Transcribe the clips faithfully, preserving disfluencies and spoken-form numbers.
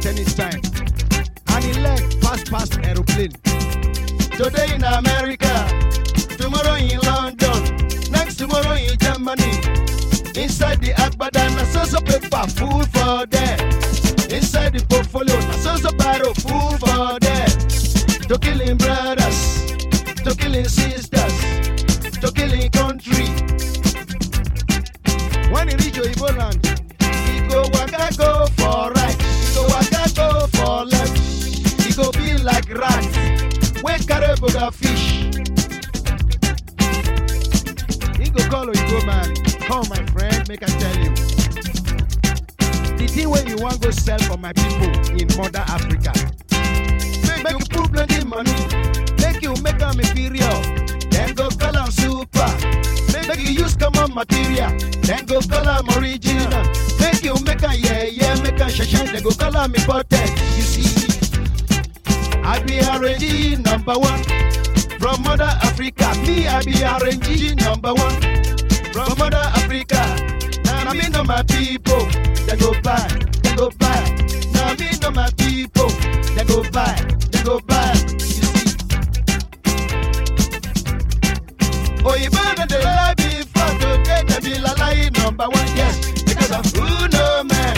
at any time. And he left fast past aeroplane. Today in America, tomorrow in London, next tomorrow in Germany. Inside the Agbada, na so so paper full for there. Inside the portfolio, na so so barrel full for there. To killing brothers, to killing sisters, to killing country. When he reach Oyibo land, he go waka go for right, he go waka go for left. He go be like rat, we carry boga fish. He go call Oyibo man, come my friend, make I tell you. The thing when you want go sell for my people in Mother Africa, make, make you put plenty money, make you make them inferior, then go call them super. Make, make you use common material, then go call them original. Make you make a yeah yeah, make a shashan, then go call them imported. You see, I be R N G number one from Mother Africa. Me I be R N G number one from Mother Africa. Now me know my people, they go buy, they go buy. Now me know my people, they go buy, they go buy. You see, Oyibo no dey lie before today, they be la lie number one, yes, because of who know man.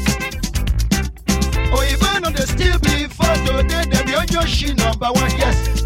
Oyibo no dey steal before today, they be on your shit number one, yes.